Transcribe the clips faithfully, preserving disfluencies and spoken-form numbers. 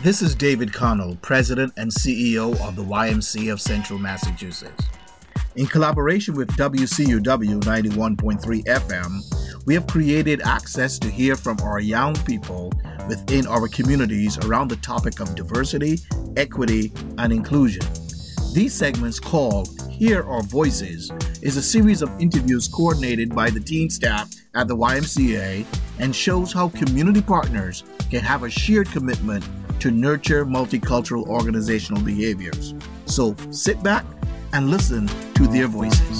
This is David Connell, President and C E O of the Y M C A of Central Massachusetts. In collaboration with W C U W ninety-one point three F M, we have created access to hear from our young people within our communities around the topic of diversity, equity, and inclusion. These segments, called Hear Our Voices, is a series of interviews coordinated by the teen staff at the Y M C A and shows how community partners can have a shared commitment to nurture multicultural organizational behaviors. So sit back and listen to their voices.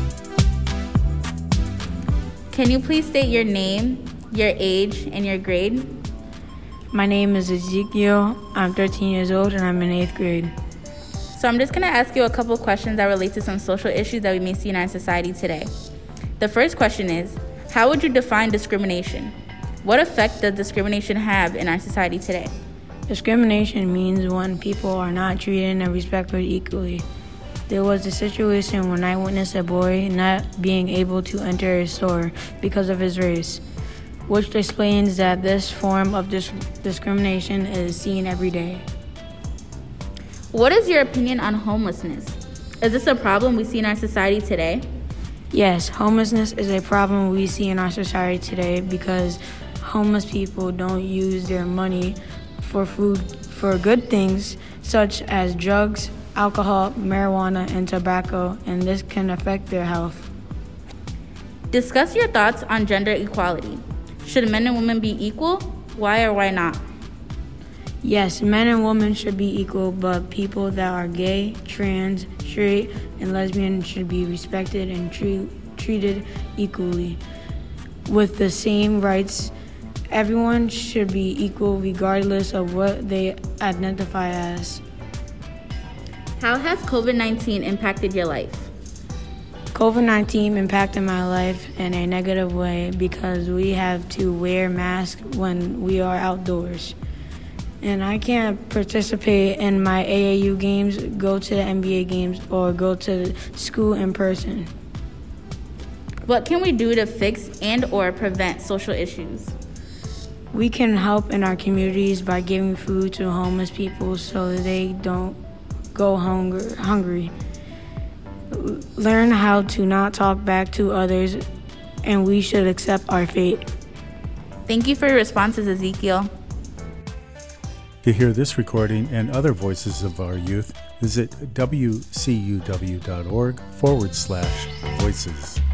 Can you please state your name, your age, and your grade? My name is Ezekiel. I'm thirteen years old and I'm in eighth grade. So I'm just going to ask you a couple of questions that relate to some social issues that we may see in our society today. The first question is, how would you define discrimination? What effect does discrimination have in our society today? Discrimination means when people are not treated and respected equally. There was a situation when I witnessed a boy not being able to enter a store because of his race, which explains that this form of dis- discrimination is seen every day. What is your opinion on homelessness? Is this a problem we see in our society today? Yes, homelessness is a problem we see in our society today because homeless people don't use their money for food for good things such as drugs, alcohol, marijuana, and tobacco, and this can affect their health. Discuss your thoughts on gender equality. Should men and women be equal? Why or why not? Yes, men and women should be equal, but people that are gay, trans, straight, and lesbian should be respected and tre- treated equally with the same rights. Everyone should be equal regardless of what they identify as. How has covid nineteen impacted your life? covid nineteen impacted my life in a negative way because we have to wear masks when we are outdoors. And I can't participate in my A A U games, go to the N B A games, or go to school in person. What can we do to fix and or prevent social issues? We can help in our communities by giving food to homeless people so they don't go hunger, hungry. Learn how to not talk back to others, and we should accept our fate. Thank you for your responses, Ezekiel. To hear this recording and other voices of our youth, visit W C U W dot org forward slash voices.